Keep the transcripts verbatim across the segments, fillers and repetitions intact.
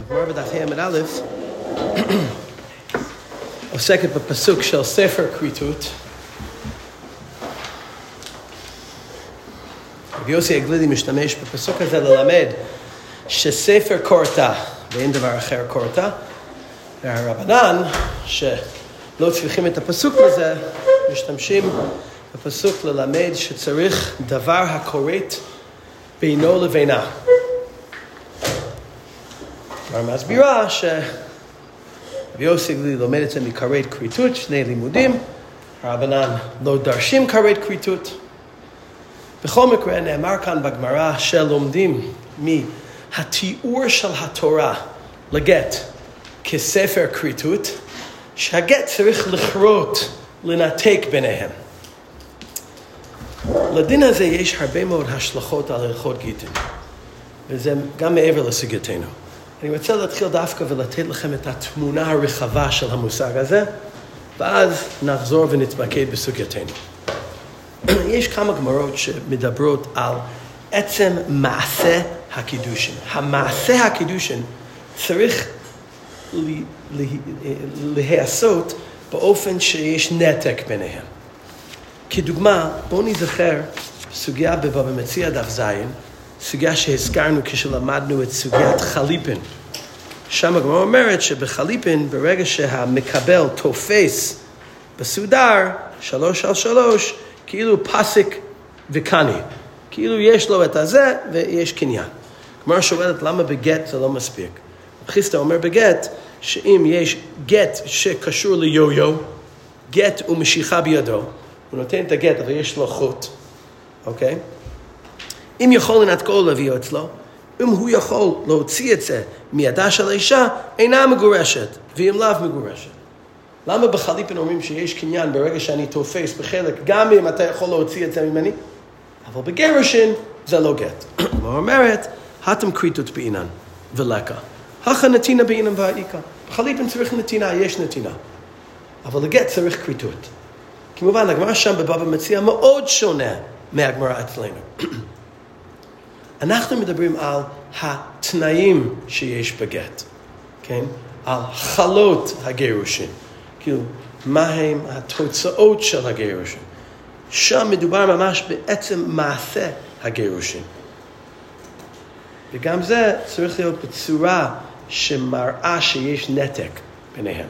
הגמרא בדף ה' עמוד א' עוסקת בפסוק של ספר כריתות. רבי יוסי הגלילי משתמש בפסוק הזה ללמד שספר קורתה ואין דבר אחר קורתה, והרבנן שלא צריכים את הפסוק לזה משתמשים בפסוק ללמד שצריך דבר הקורית בינו לבינה. כבר מסבירה שרבי יוסי הגלילי לומד את זה מקראת כריתות, שני לימודים. הרבנן לא דרשים כרת כריתות. בכל מקרה נאמר כאן בגמרא שלומדים מהתיאור של התורה לגט כספר כריתות, שהגט צריך לכרות, לנתק ביניהם. לדין הזה יש הרבה מאוד השלכות על הלכות גיטין, וזה גם מעבר לסוגייתנו. אני רוצה להתחיל דווקא ולתת לכם את התמונה הרחבה של המושג הזה, ואז נחזור ונתמקד בסוגייתנו. יש כמה גמרות שמדברות על עצם מעשה הקידושין. המעשה הקידושין צריך להיעשות באופן שיש נתק ביניהם. כדוגמה, בואו נזכר סוגיה בבבא מציעא דף זין, סוגיה שהזכרנו כשלמדנו את סוגיית חליפין. שם הגמרא אומרת שבחליפין, ברגע שהמקבל תופס בסודר, שלוש על שלוש, כאילו פסיק וקני. כאילו יש לו את הזה ויש קניין. הגמרא שואלת למה בגט זה לא מספיק. חיסטה אומר בגט שאם יש גט שקשור ליו-יו, גט ומשיכה בידו, הוא נותן את הגט אבל יש לו חוט. אוקיי? אם יכול לנתקו להביאו אצלו, אם הוא יכול להוציא את זה מידה של האישה, אינה מגורשת, ואם לאו מגורשת. למה בחליפין אומרים שיש קניין ברגע שאני תופס בחלק, גם אם אתה יכול להוציא את זה ממני? אבל בגירושין זה לא גט. מה אומרת? התם כריתות בעינן ולקה. הכה נתינה בעינן והאיקה. בחליפין צריך נתינה, יש נתינה. אבל לגט צריך כריתות. כמובן, הגמרא שם בבבא מציעא מאוד שונה מהגמרא אצלנו. אנחנו מדברים על התנאים שיש בגט, כן? על חלות הגירושין. כאילו, מה הם התוצאות של הגירושין. שם מדובר ממש בעצם מעשה הגירושין. וגם זה צריך להיות בצורה שמראה שיש נתק ביניהם.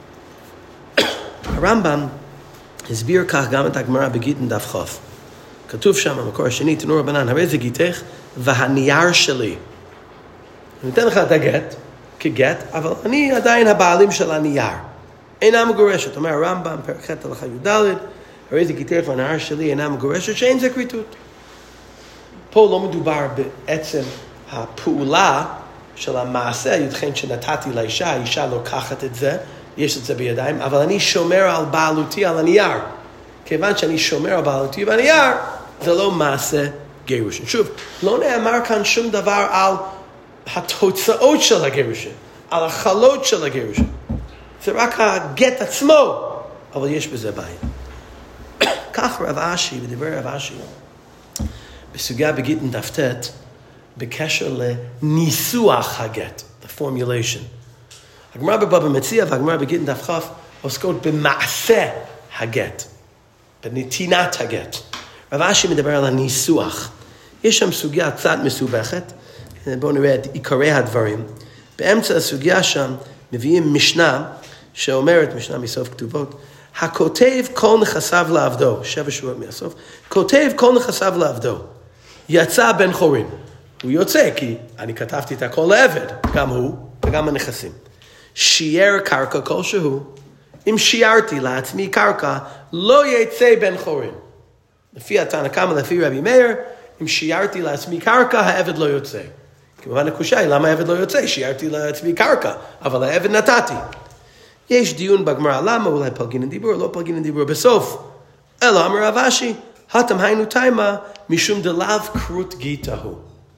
הרמב"ם הסביר כך גם את הגמרא בגיטין דף חוף. כתוב שם במקור השני, תנו רבנן, הרי זה גיתך והנייר שלי. אני אתן לך את הגט כגט, אבל אני עדיין הבעלים של הנייר. אינה מגורשת. אומר הרמב"ם, פרק ח' הלכה י"ד, הרי זה גיתך והנייר שלי אינה מגורשת, שאין זה כריתות. פה לא מדובר בעצם הפעולה של המעשה, ייתכן שנתתי לאישה, האישה לוקחת את זה, יש את זה בידיים, אבל אני שומר על בעלותי על הנייר. כיוון שאני שומר על בעלותי בנייר, זה לא מעשה גירושין. שוב, לא נאמר כאן שום דבר על התוצאות של הגירושין, על החלות של הגירושין. זה רק הגט עצמו, אבל יש בזה בעיה. כך רב אשי, בדברי רב אשי, בסוגיה בגיטין דף ט', בקשר לניסוח הגט, the formulation. הגמרא בבבא מציעא והגמרא בגיטין דף כ' עוסקות במעשה הגט, בנתינת הגט. רב אשי מדבר על הניסוח. יש שם סוגיה קצת מסובכת, בואו נראה את עיקרי הדברים. באמצע הסוגיה שם מביאים משנה שאומרת, משנה מסוף כתובות, הכותב כל נכסיו לעבדו, שבע שורות מהסוף, כותב כל נכסיו לעבדו, יצא בן חורין. הוא יוצא כי אני כתבתי את הכל לעבד, גם הוא וגם הנכסים. שיער קרקע כלשהו, אם שיערתי לעצמי קרקע, לא יצא בן חורין. לפי התנא קמא, לפי רבי מאיר, אם שיערתי לעצמי קרקע, העבד לא יוצא. כמובן הקושי היא, למה העבד לא יוצא? שיערתי לעצמי קרקע, אבל העבד נתתי. יש דיון בגמרא, למה אולי פלגינן דיבור, לא פלגינן דיבור בסוף. אלא אמר רב אשי, התם היינו תימה, משום דלאו כרות גיטה הוא.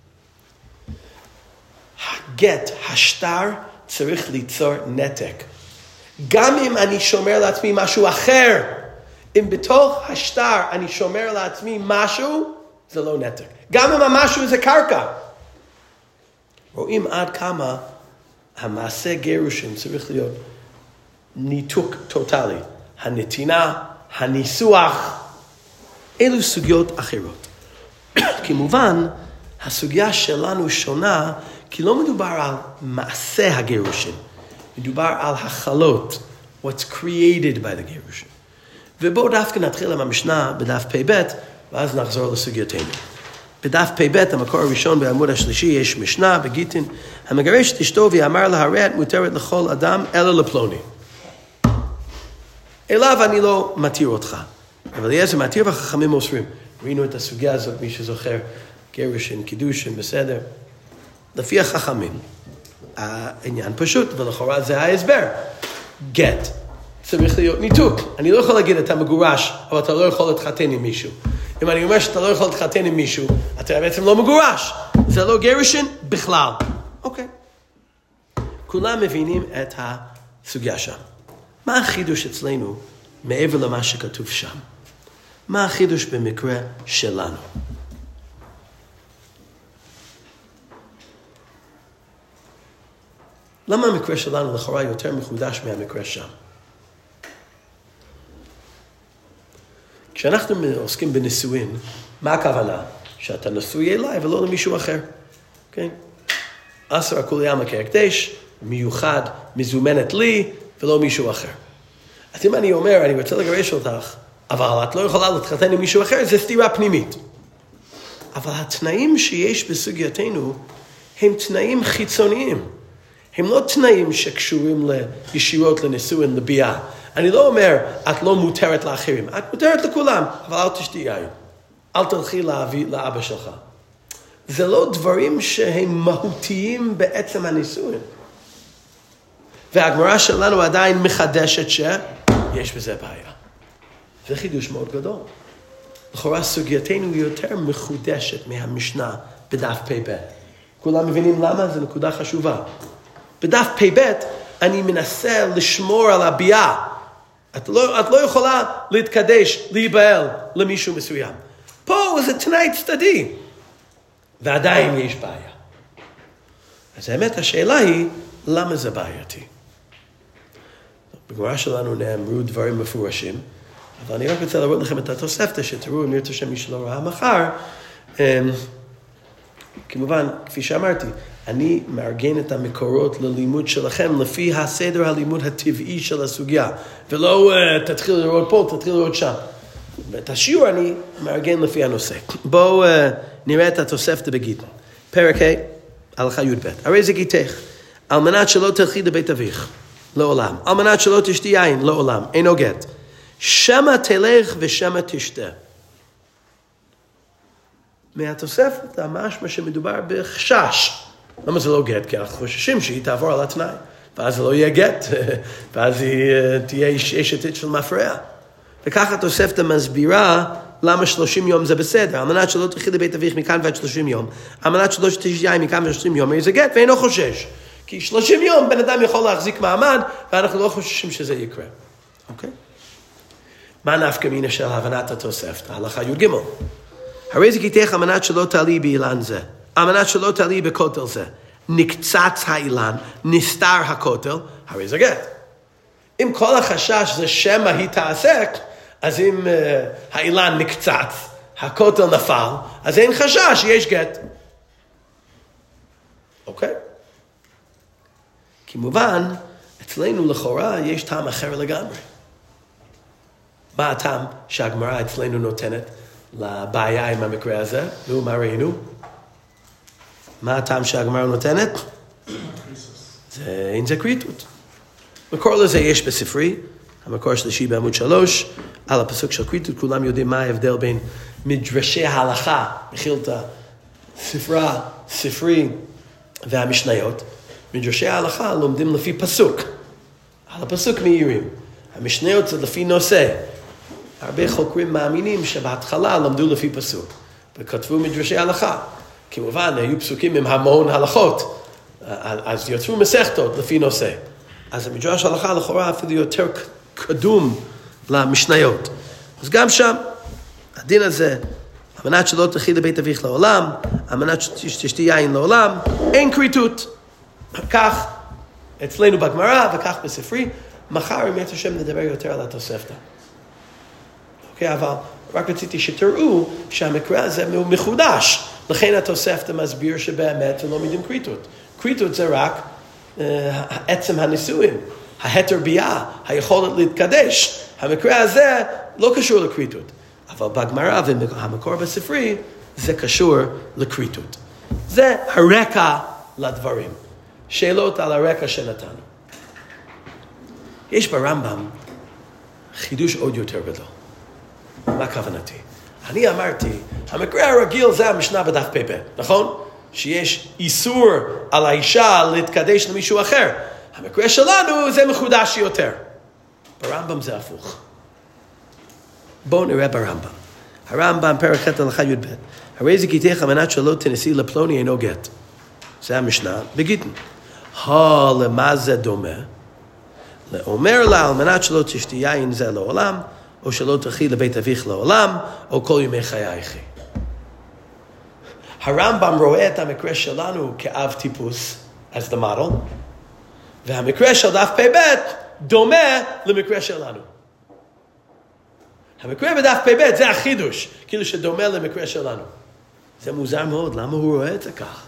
הגט, השטר, צריך ליצור נתק. גם אם אני שומר לעצמי משהו אחר, אם בתוך השטר אני שומר לעצמי משהו, זה לא נתק. גם אם המשהו זה קרקע. רואים עד כמה המעשה גירושין צריך להיות ניתוק טוטלי. הנתינה, הניסוח, אלו סוגיות אחרות. כמובן, הסוגיה שלנו שונה, כי לא מדובר על מעשה הגירושין, מדובר על החלות, what's created by the גירושין. ובואו דווקא נתחיל עם המשנה בדף פ"ב, ואז נחזור לסוגייתנו. בדף פ"ב, המקור הראשון בעמוד השלישי, יש משנה בגיטין, המגרש את אשתו ואמר לה, הרעת מותרת לכל אדם, אלא לפלוני. אליו אני לא מתיר אותך. אבל יהיה מתיר והחכמים מוסרים. ראינו את הסוגיה הזאת, מי שזוכר, גירושין, קידושין, בסדר. לפי החכמים, העניין פשוט, ולכאורה זה ההסבר. גט. צריך להיות ניתוק. אני לא יכול להגיד אתה מגורש, אבל אתה לא יכול להתחתן עם מישהו. אם אני אומר שאתה לא יכול להתחתן עם מישהו, אתה בעצם לא מגורש. זה לא גירושין בכלל. אוקיי. כולם מבינים את הסוגיה שם. מה החידוש אצלנו מעבר למה שכתוב שם? מה החידוש במקרה שלנו? למה המקרה שלנו לכאורה יותר מחודש מהמקרה שם? כשאנחנו עוסקים בנישואין, מה הכוונה? שאתה נשוי אליי ולא למישהו אחר. כן? אסר הכולי עלמא כהקדש, מיוחד, מזומנת לי, ולא מישהו אחר. אז אם אני אומר, אני רוצה לגרש אותך, אבל את לא יכולה להתחתן עם מישהו אחר, זה סתירה פנימית. אבל התנאים שיש בסוגייתנו, הם תנאים חיצוניים. הם לא תנאים שקשורים ישירות לנישואין, לביאה. אני לא אומר, את לא מותרת לאחרים. את מותרת לכולם, אבל אל תשתי יין. אל תלכי להביא לאבא שלך. זה לא דברים שהם מהותיים בעצם הנישואין. והגמרא שלנו עדיין מחדשת שיש בזה בעיה. זה חידוש מאוד גדול. לכאורה סוגייתנו היא יותר מחודשת מהמשנה בדף פ"ב. כולם מבינים למה? זו נקודה חשובה. בדף פ"ב אני מנסה לשמור על הביאה. את לא, את לא יכולה להתקדש, להיבעל למישהו מסוים. פה זה תנאי צדדי. ועדיין יש בעיה. אז האמת השאלה היא, למה זה בעייתי? בגמרא שלנו נאמרו דברים מפורשים, אבל אני רק רוצה להראות לכם את התוספתא, שתראו אם ירצה שמי שלא ראה מחר. כמובן, כפי שאמרתי, אני מארגן את המקורות ללימוד שלכם, לפי הסדר הלימוד הטבעי של הסוגיה, ולא uh, תתחיל לראות פה, תתחיל לראות שם. ואת השיעור אני מארגן לפי הנושא. בואו uh, נראה את התוספתא בגיטין. פרק ה' הלכה י"ב. הרי זה גיתך, על מנת שלא תלכי לבית אביך, לעולם. על מנת שלא תשתי יין, לעולם. אינו גט. שמה תלך ושמה תשתה. מהתוספת, המשמע שמדובר בחשש. למה זה לא גט? כי אנחנו חוששים שהיא תעבור על התנאי. ואז זה לא יהיה גט. ואז היא תהיה אשת של מפרע. וככה התוספת מסבירה למה שלושים יום זה בסדר. על מנת שלא תלכי לבית אביך מכאן ועד שלושים יום. על מנת שלא תשתי יין מכאן ועד שלושים יום. זה גט ואינו חושש. כי שלושים יום בן אדם יכול להחזיק מעמד, ואנחנו לא חוששים שזה יקרה. אוקיי? מה נפקא מינה של הבנת התוספת? הלכה י"ג. הרי זה גיתך על מנת שלא תעלי באילן זה. על מנת שלא תעלי בכותל זה. נקצץ האילן, נסתר הכותל, הרי זה גט. אם כל החשש זה שמה היא תעסק, אז אם uh, האילן נקצץ, הכותל נפל, אז אין חשש, יש גט. אוקיי? כמובן, אצלנו לכאורה יש טעם אחר לגמרי. מה הטעם שהגמרא אצלנו נותנת לבעיה עם המקרה הזה? נו, מה ראינו? מה הטעם שהגמרא נותנת? זה אין זה כריתות. מקור לזה יש בספרי, המקור השלישי בעמוד שלוש, על הפסוק של כריתות, כולם יודעים מה ההבדל בין מדרשי ההלכה, מחילתא, ספרה, ספרי והמשניות. מדרשי ההלכה לומדים לפי פסוק. על הפסוק מאירים. המשניות זה לפי נושא. הרבה חוקרים מאמינים שבהתחלה למדו לפי פסוק. וכתבו מדרשי ההלכה. כמובן, היו פסוקים עם המון הלכות. אז יוצרו מסכתות לפי נושא. אז המדרש ההלכה לכאורה אפילו יותר קדום למשניות. אז גם שם, הדין הזה, על מנת שלא תלכי לבית אביך לעולם, על מנת שתשתי יין לעולם, אין כריתות. כך אצלנו בגמרא, וכך בספרי, מחר אם ירצה השם נדבר יותר על התוספתא. אוקיי, אבל רק רציתי שתראו שהמקרה הזה הוא מחודש, לכן התוספתא מסביר שבאמת זה לא מידים כריתות. כריתות זה רק uh, עצם הנישואים, ההתר ביאה, היכולת להתקדש. המקרה הזה לא קשור לכריתות, אבל בגמרא והמקור בספרי זה קשור לכריתות. זה הרקע לדברים. שאלות על הרקע שנתנו. יש ברמב"ם חידוש עוד יותר גדול. מה כוונתי? אני אמרתי, המקרה הרגיל זה המשנה בדף פ"ב, נכון? שיש איסור על האישה להתקדש למישהו אחר. המקרה שלנו זה מחודש יותר. ברמב"ם זה הפוך. בואו נראה ברמב"ם. הרמב"ם פרק ח' הלכה י"ב. הרי זה גיתך על מנת שלא תנשאי לפלוני אינו גט. זה המשנה בגיטין. למה זה דומה? לאומר לה על מנת שלא תשתי יין זה לעולם, או שלא תלכי לבית אביך לעולם, או כל ימי חייך. הרמב"ם רואה את המקרה שלנו כאב טיפוס, as the model, והמקרה של דף פ"ב דומה למקרה שלנו. המקרה בדף פ"ב זה החידוש, כאילו שדומה למקרה שלנו. זה מוזר מאוד, למה הוא רואה את זה כך?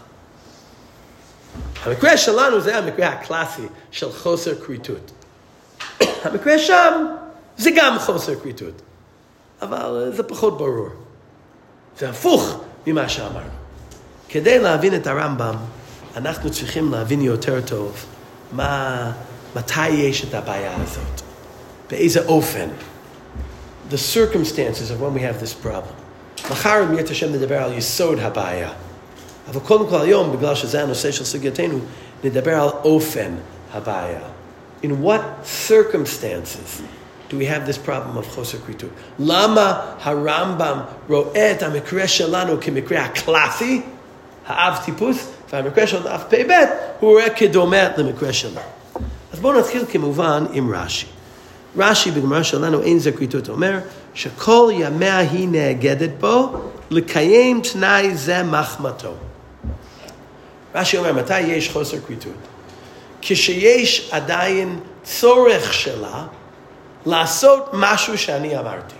המקרה שלנו זה המקרה הקלאסי של חוסר כריתות. המקרה שם זה גם חוסר כריתות, אבל זה פחות ברור. זה הפוך ממה שאמרנו. כדי להבין את הרמב"ם, אנחנו צריכים להבין יותר טוב מה, מתי יש את הבעיה הזאת, באיזה אופן. The circumstances of when we have this problem. מחר אם ירצה השם נדבר על יסוד הבעיה. אבל קודם כל היום, בגלל שזה הנושא של סוגייתנו, נדבר על אופן הבעיה. In what circumstances do we have this problem of חוסר כריתות? למה הרמב"ם רואה את המקרה שלנו כמקרה הקלאסי, האב טיפוס, והמקרה של אב פ"ב הוא רואה כדומה למקרה שלנו. אז בואו נתחיל כמובן עם רש"י. רש"י בגמרא שלנו אין זה כריתות אומר שכל ימיה היא נאגדת בו לקיים תנאי זה מחמתו. רש"י אומר מתי יש חוסר כריתות? כשיש עדיין צורך שלה לעשות משהו שאני אמרתי.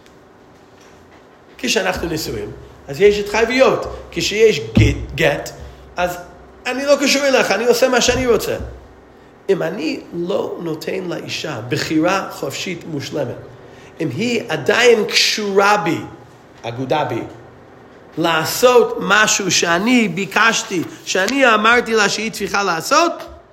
כשאנחנו נשואים, אז יש התחייבויות. כשיש גט, אז אני לא קשור אליך, אני עושה מה שאני רוצה. אם אני לא נותן לאישה בחירה חופשית מושלמת, אם היא עדיין קשורה בי, אגודה בי, לעשות משהו שאני ביקשתי, שאני אמרתי לה שהיא צריכה לעשות,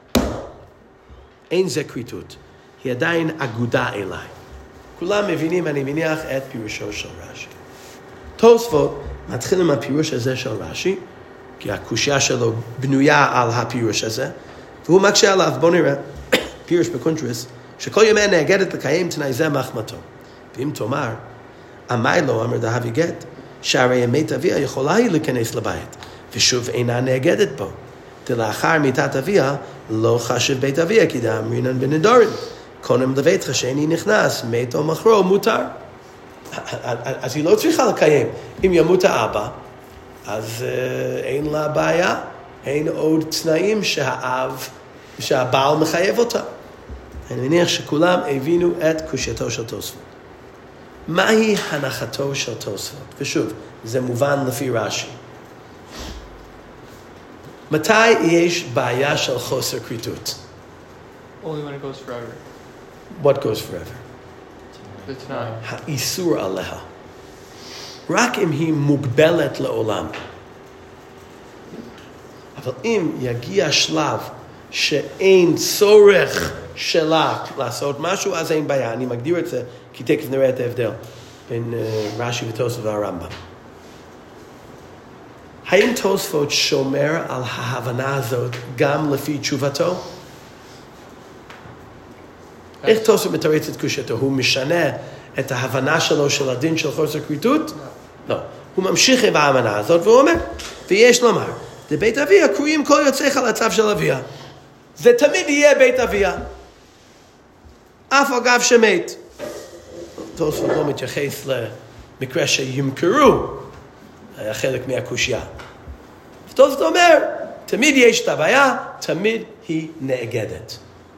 אין זה כריתות. היא עדיין אגודה אליי. כולם מבינים, אני מניח, את פירושו של רש"י. תוספות מתחיל עם הפירוש הזה של רש"י, כי הקושיה שלו בנויה על הפירוש הזה, והוא מקשה עליו, בוא נראה, פירוש בקונטרס, שכל ימי נאגדת לקיים תנאי זה מחמתו. ואם תאמר, אמי לא אמר דהבי גט, שהרי ימי אביה יכולה היא להיכנס לבית, ושוב אינה נאגדת בו. דלאחר מיתת אביה, לא חשב בית אביה, כי דאמרינן בנדורין. קודם לביתך שאיני נכנס, מת או מחרו, מותר. אז היא לא צריכה לקיים. אם ימות האבא, אז אין לה בעיה. אין עוד תנאים שהאב, שהבעל מחייב אותה. אני מניח שכולם הבינו את קושייתו של תוספות. מהי הנחתו של תוספות? ושוב, זה מובן לפי רש"י. מתי יש בעיה של חוסר כריתות? Only when it goes forever. What goes forever? The תנאי. האיסור עליה. רק אם היא מוגבלת לעולם. אבל אם יגיע שלב שאין צורך שלה לעשות משהו, אז אין בעיה. אני מגדיר את זה, כי תכף נראה את ההבדל בין uh, רש"י ותוספות והרמב"ם. האם תוספות שומר על ההבנה הזאת גם לפי תשובתו? איך תוספות מתרץ את קושייתו? הוא משנה את ההבנה שלו של הדין של חוסר כריתות? לא. הוא ממשיך עם ההבנה הזאת והוא אומר, ויש לומר, לבית אביה קרויים כל יוצאיך לצו של אביה. זה תמיד יהיה בית אביה. אף אגב שמת. תוספות לא מתייחס למקרה שימכרו, היה חלק מהקושיה. תוספות אומר, תמיד יש את הבעיה, תמיד היא נאגדת.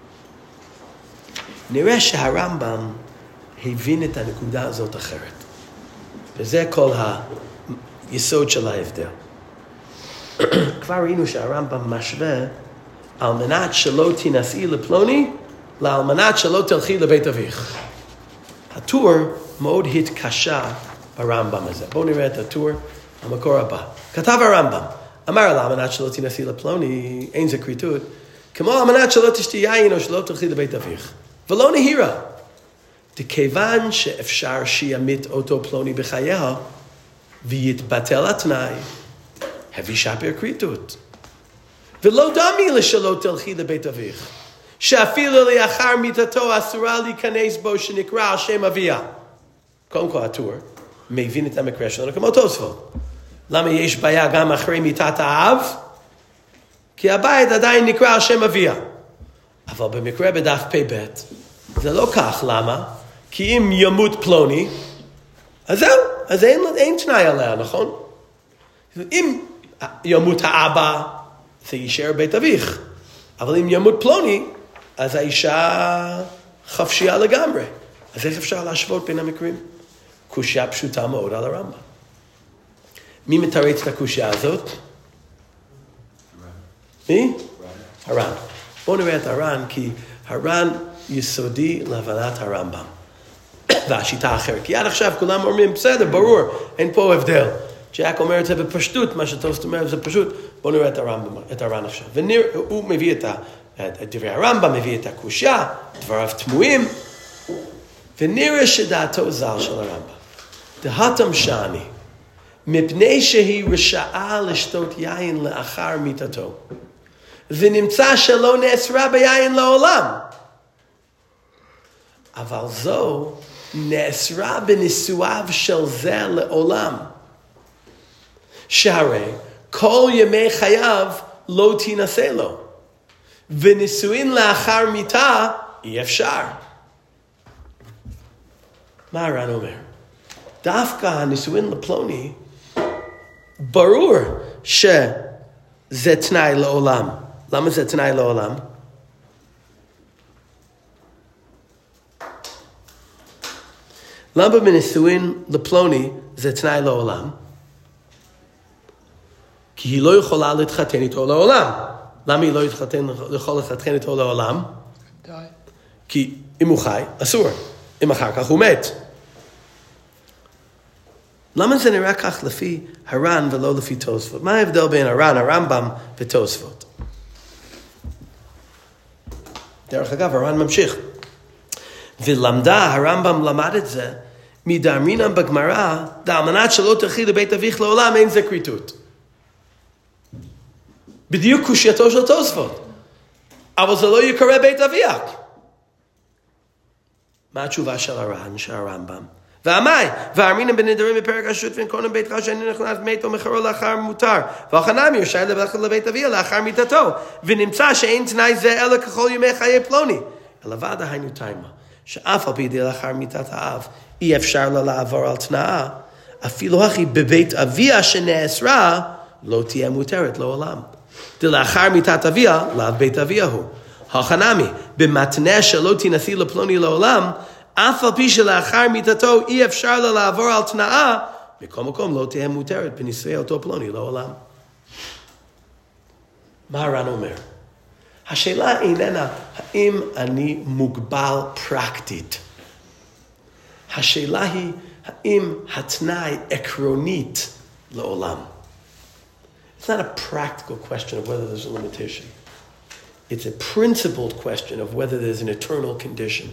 נראה שהרמב"ם הבין את הנקודה הזאת אחרת. וזה כל היסוד של ההבדל. כבר ראינו שהרמב"ם משווה על מנת שלא תינשאי לפלוני, לעל מנת שלא תלכי לבית אביך. הטור מאוד התקשה ברמב"ם הזה. בואו נראה את הטור, המקור הבא. כתב הרמב"ם, אמר על מנת שלא תינשאי לפלוני, אין זה כריתות, כמו על מנת שלא תשתי יין או שלא תלכי לבית אביך. ולא נהירה. דכיוון שאפשר שימית אותו פלוני בחייה, ויתבטל התנאי, הביא שפר כריתות. ולא דמי לשלא תלכי לבית אביך, שאפילו לאחר מיתתו אסורה להיכנס בו שנקרא על שם אביה. קודם כל הטור מבין את המקרה שלנו כמו תוספות. למה יש בעיה גם אחרי מיתת האב? כי הבית עדיין נקרא על שם אביה. אבל במקרה בדף פ"ב זה לא כך. למה? כי אם ימות פלוני, אז זהו, אז אין, אין תנאי עליה, נכון? אם ימות האבא, זה יישאר בית אביך. אבל אם ימות פלוני, אז האישה חפשייה לגמרי. אז איך אפשר להשוות בין המקרים? קושיה פשוטה מאוד על הרמב"ם. מי מתרץ את הקושיה הזאת? מי? הר"ן. בואו נראה את הר"ן, כי הר"ן יסודי להבנת הרמב"ם. והשיטה אחרת. כי עד עכשיו כולם אומרים, בסדר, ברור, אין פה הבדל. ג'ק אומר את זה בפשטות, מה שטוסט אומר זה פשוט. בואו נראה את הרמב"ם, את הר"ן עכשיו. והוא מביא את, ה, את דברי הרמב"ם, מביא את הקושיה, דבריו תמוהים, ונראה שדעתו זר של הרמב"ם. דהתם שאני, מפני שהיא רשעה לשתות יין לאחר מיתתו, ונמצא שלא נאסרה ביין לעולם. אבל זו נאסרה בנישואיו של זה לעולם. שהרי כל ימי חייו לא תינשא לו, ונישואין לאחר מיתה אי אפשר. מה הר"ן אומר? דווקא הנישואין לפלוני, ברור שזה תנאי לעולם. למה זה תנאי לעולם? למה בנישואין לפלוני זה תנאי לעולם? כי היא לא יכולה להתחתן איתו לעולם. למה היא לא יתחתן, יכולה להתחתן איתו לעולם? די. כי אם הוא חי, אסור. אם אחר כך הוא מת. למה זה נראה כך לפי הר"ן ולא לפי תוספות? מה ההבדל בין הר"ן, הרמב"ם ותוספות? דרך אגב, הר"ן ממשיך. ולמדה, הרמב"ם למד את זה, מדאמרינן בגמרא, על מנת שלא תלכי לבית אביך לעולם, אין זה כריתות. בדיוק קושייתו של תוספות. אבל זה לא יקרא בית אביה. מה התשובה של הר"ן, של הרמב"ם? ואמי, ואמרינן בנדרים בפרק השו"ת ונקונן בית רשע, אני נכנס מת או מחרו לאחר מותר. והחנמי ירשאי לברך לבית אביה לאחר מיתתו. ונמצא שאין תנאי זה אלא ככל ימי חיי פלוני. אלא ועדה היינו תימה. שאף על פי די לאחר מיתת האב, אי אפשר לה לעבור על תנאה, אפילו הכי בבית אביה שנאסרה, לא תהיה מותרת לעולם. די לאחר מיתת אביה, לאו בית אביה הוא. החנמי, במתנה שלא תינשאי לפלוני לעולם, אף על פי שלאחר מיתתו אי אפשר לה לעבור על תנאה, בכל מקום לא תהיה מותרת בנישואי אותו פלוני לעולם. מה הר"ן אומר? השאלה איננה האם אני מוגבל פרקטית. השאלה היא האם התנאי עקרונית לעולם. It's not a practical question of whether there's a limitation. It's a principled question of whether there's an eternal condition.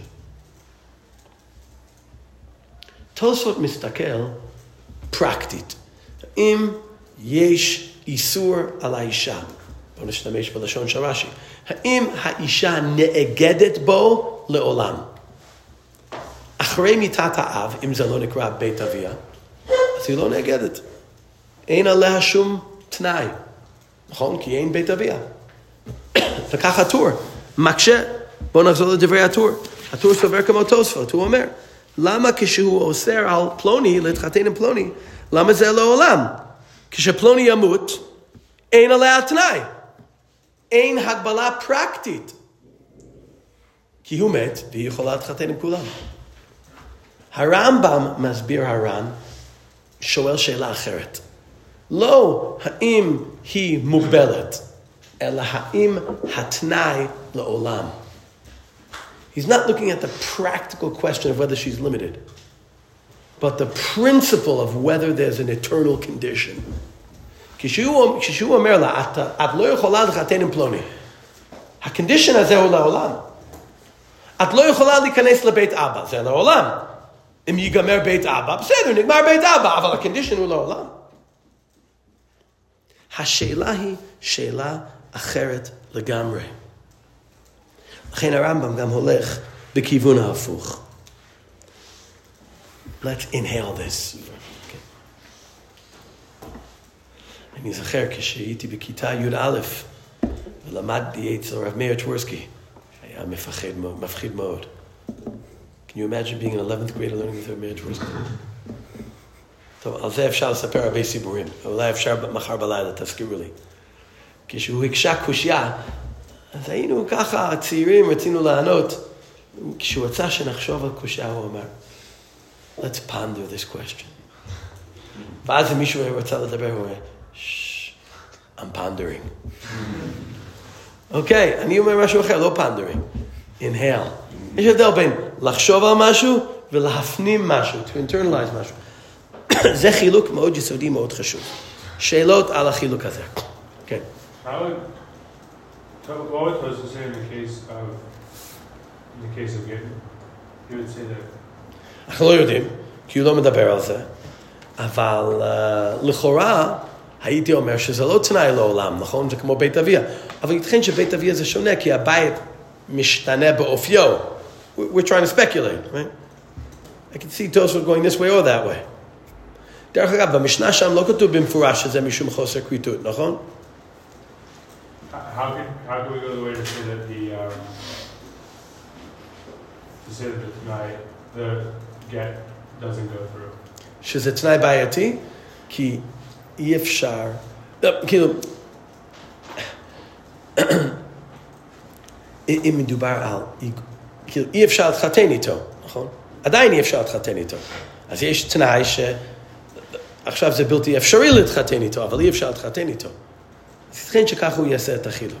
תוספות מסתכל פרקטית. האם יש איסור על האישה? בואו נשתמש בלשון של רש"י. האם האישה נאגדת בו לעולם? אחרי מיתת האב, אם זה לא נקרא בית אביה, אז היא לא נאגדת. אין עליה שום תנאי. נכון? כי אין בית אביה. וכך הטור מקשה. בואו נחזור לדברי הטור. הטור סובר כמו תוספות. הוא אומר, למה כשהוא אוסר על פלוני, להתחתן עם פלוני, למה זה לעולם? כשפלוני ימות, אין עליה תנאי. אין הגבלה פרקטית. כי הוא מת, והיא יכולה להתחתן עם כולם. הרמב"ם מסביר הר"ן, שואל שאלה אחרת. לא האם היא מוגבלת, אלא האם התנאי לעולם. He's not looking at the practical question of whether she's limited, but the principle of whether there's an eternal condition. כשהוא, כשהוא אומר לה, את, את לא יכולה לחתן עם פלוני. הקונדישן הזה הוא לעולם. את לא יכולה להיכנס לבית אבא, זה לעולם. אם ייגמר בית אבא, בסדר, נגמר בית אבא, אבל הקונדישן הוא לעולם. השאלה היא שאלה אחרת לגמרי. לכן הרמב"ם גם הולך בכיוון ההפוך. Let's inhale this. Okay. אני זוכר כשהייתי בכיתה י"א ולמדתי אצל הרב מאיר טברסקי, שהיה מפחד מאוד, מפחיד מאוד. Can you imagine being an eleventh grader learning with הרב מאיר טברסקי? טוב, על זה אפשר לספר הרבה סיפורים. אולי אפשר מחר בלילה, תזכירו לי. כשהוא הקשה קושיה, אז היינו ככה, צעירים, רצינו לענות. כשהוא רצה שנחשוב על קושיה, הוא אמר, let's ponder this question. ואז אם מישהו רצה לדבר, הוא אומר, shh, I'm pondering. אוקיי, אני אומר משהו אחר, לא pondering. inhale. יש הבדל בין לחשוב על משהו ולהפנים משהו, to internalize משהו. זה חילוק מאוד יסודי, מאוד חשוב. שאלות על החילוק הזה. כן. How would, what would Tosfos say in the case of, in the case of Gittin? He would say that. אנחנו לא יודעים, כי הוא לא מדבר על זה, אבל uh, לכאורה הייתי אומר שזה לא תנאי לעולם, נכון? זה כמו בית אביה. אבל ייתכן שבית אביה זה שונה, כי הבית משתנה באופיו. We're trying to speculate, right? I can see Tosfos going this way or that way. דרך אגב, במשנה שם לא כתוב במפורש שזה משום חוסר כריתות, נכון? How can how can we go the way to say that the um, to say that the tonight the get doesn't go through? שזה תנאי בעייתי, כי אי אפשר, כאילו, אם מדובר על, כאילו, אי אפשר להתחתן איתו, נכון? עדיין אי אפשר להתחתן איתו. אז יש תנאי ש... עכשיו זה בלתי אפשרי להתחתן איתו, אבל אי אפשר להתחתן איתו. אז יתכן שכך הוא יעשה את החילוק.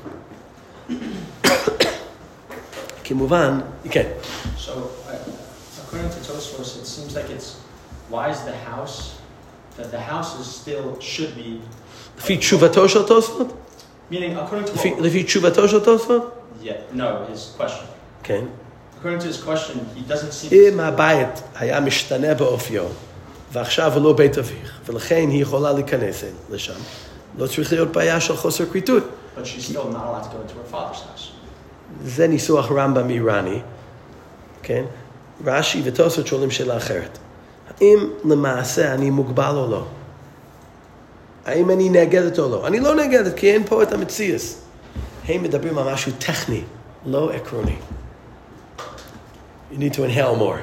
כמובן, כן. So, uh, according to Tosfos, it seems like it's, why is the house, that the house is still, should be... לפי תשובתו של תוספות? Meaning, according to... לפי, לפי תשובתו של תוספות? Yeah, no, his question. כן. According to his question, he doesn't see... אם הבית היה משתנה באופיו, ועכשיו הוא לא בית אביך, ולכן היא יכולה להיכנס לשם, לא צריך להיות בעיה של חוסר כריתות. But she's still not allowed to go into her father's house. זה ניסוח רמב"ם איראני, כן? רש"י ותוספות שואלים שאלה אחרת. האם למעשה אני מוגבל או לא? האם אני נגדת או לא? אני לא נגדת, כי אין פה את המציאות. הם מדברים על משהו טכני, לא עקרוני. You need to inhale more.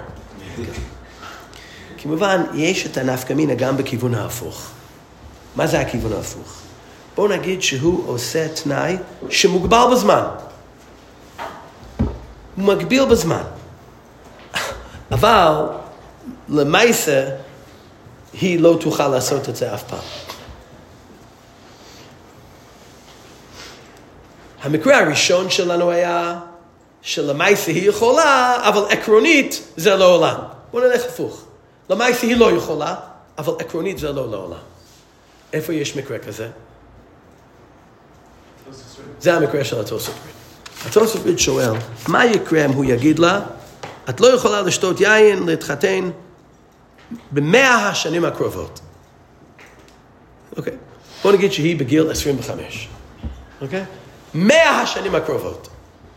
כמובן, יש את הנפקא מינה גם בכיוון ההפוך. מה זה הכיוון ההפוך? בואו נגיד שהוא עושה תנאי שמוגבל בזמן. הוא מגביל בזמן. אבל למעשה היא לא תוכל לעשות את זה אף פעם. המקרה הראשון שלנו היה שלמעשה היא יכולה, אבל עקרונית זה לא עולם. בואו נלך הפוך. למעשה היא לא יכולה, אבל עקרונית זה לא לעולם. איפה יש מקרה כזה? זה המקרה של התוספות ברית. התוספות ברית שואל, מה יקרה אם הוא יגיד לה, את לא יכולה לשתות יין, להתחתן, במאה השנים הקרובות. אוקיי? בוא נגיד שהיא בגיל עשרים וחמש. אוקיי? מאה השנים הקרובות.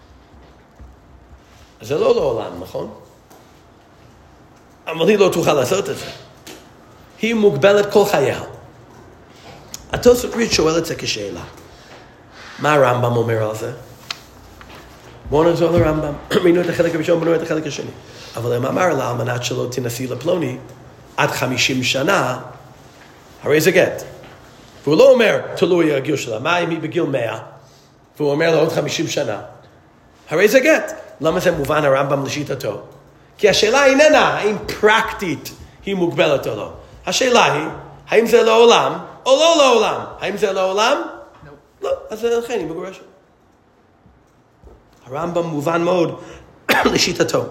אז זה לא לעולם, נכון? אבל היא לא תוכל לעשות את זה. היא מוגבלת כל חייה. התוספות ברית שואל את זה כשאלה. מה הרמב"ם אומר על זה? בואו נחזור לרמב"ם. ראינו את החלק הראשון, בנו את החלק השני. אבל אם אמר לה, על מנת שלא תנסי לפלוני, עד חמישים שנה, הרי זה גט. והוא לא אומר, תלוי הגיל שלה. מה אם היא בגיל מאה? והוא אומר לו עוד חמישים שנה, הרי זה גט. למה זה מובן הרמב"ם לשיטתו? כי השאלה איננה האם פרקטית היא מוגבלת או לא. השאלה היא, האם זה לעולם או לא לעולם? האם זה לעולם? לא. אז לכן היא מגורשת. הרמב"ם מובן מאוד לשיטתו.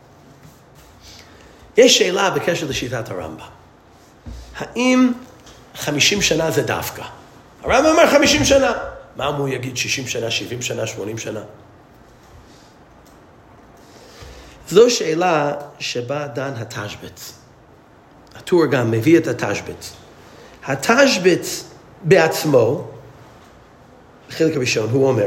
יש שאלה בקשר לשיטת הרמב"ם. האם חמישים שנה זה דווקא? הרמב"ם אומר חמישים שנה. מה הוא יגיד שישים שנה, שבעים שנה, שמונים שנה? זו שאלה שבה דן התשבץ. הטור גם מביא את התשבץ. התשבץ בעצמו, בחלק הראשון, הוא אומר,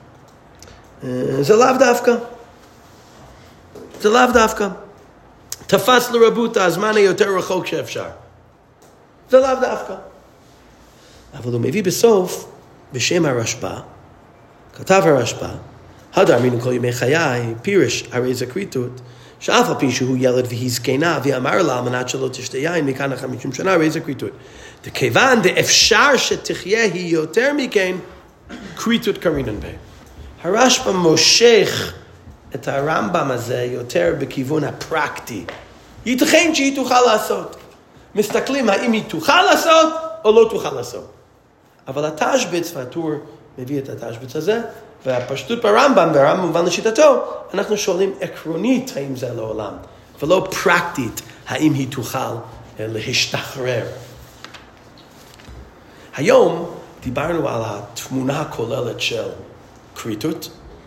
זה לאו דווקא. זה לאו דווקא. תפס לרבות הזמן היותר רחוק שאפשר. זה לאו דווקא. אבל הוא מביא בסוף, בשם הרשב"א, כתב הרשב"א, הדר מינו כל ימי חיי, פירש הרי זה כריתות, שאף על פי שהוא ילד והיא זקנה, ואמר לה, על מנת שלא תשתה יין, מכאן החמישים שנה, הרי זה כריתות. וכיוון דאפשר שתחיה היא יותר מכן, כריתות קרינן בה. הרשב"א מושך את הרמב"ם הזה יותר בכיוון הפרקטי. ייתכן שהיא תוכל לעשות. מסתכלים האם היא תוכל לעשות או לא תוכל לעשות. אבל התשבץ, והטור מביא את התשבץ הזה, והפשטות ברמב"ם, והרמב"ם מובן לשיטתו, אנחנו שואלים עקרונית האם זה לעולם, ולא פרקטית האם היא תוכל להשתחרר. היום דיברנו על התמונה הכוללת של כריתות,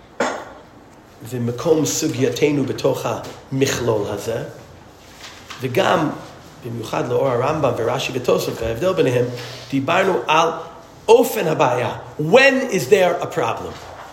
ומקום סוגייתנו בתוך המכלול הזה, וגם, במיוחד לאור הרמב"ם ורש"י ותוספות, וההבדל ביניהם, דיברנו על אופן הבעיה. When is there a problem?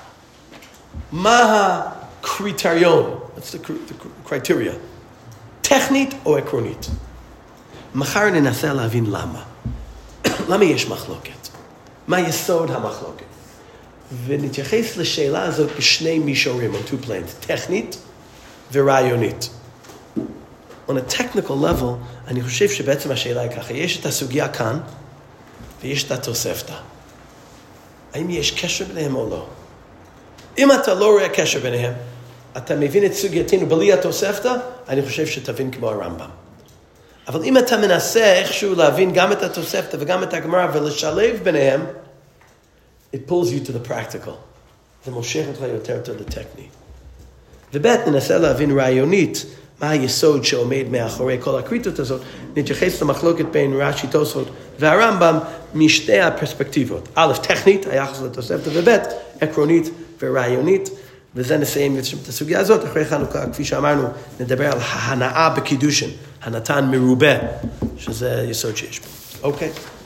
מה הקריטריון? What's the, the criteria? טכנית או עקרונית? מחר ננסה להבין למה. למה יש מחלוקת? מה יסוד המחלוקת? ונתייחס לשאלה הזאת בשני מישורים, on two planes, טכנית ורעיונית. On a technical level, אני חושב שבעצם השאלה היא ככה, יש את הסוגיה כאן, ויש את התוספתא. האם יש קשר ביניהם או לא? אם אתה לא רואה קשר ביניהם, אתה מבין את סוגייתנו בלי התוספתא, אני חושב שתבין כמו הרמב"ם. אבל אם אתה מנסה איכשהו להבין גם את התוספתא וגם את הגמרא ולשלב ביניהם, it pulls you to the practical. זה מושך אותך יותר טוב לטכני. ובית ננסה להבין רעיונית מה היסוד שעומד מאחורי כל הכריתות הזאת, נתייחס למחלוקת בין רש"י תוספות והרמב"ם משתי הפרספקטיבות. א', טכנית, היחס לתוספתא, וב', עקרונית ורעיונית, וזה נסיים את הסוגיה הזאת. אחרי חנוכה, כפי שאמרנו, נדבר על ההנאה בקידושין, הנתן מרובה, שזה יסוד שיש פה. אוקיי?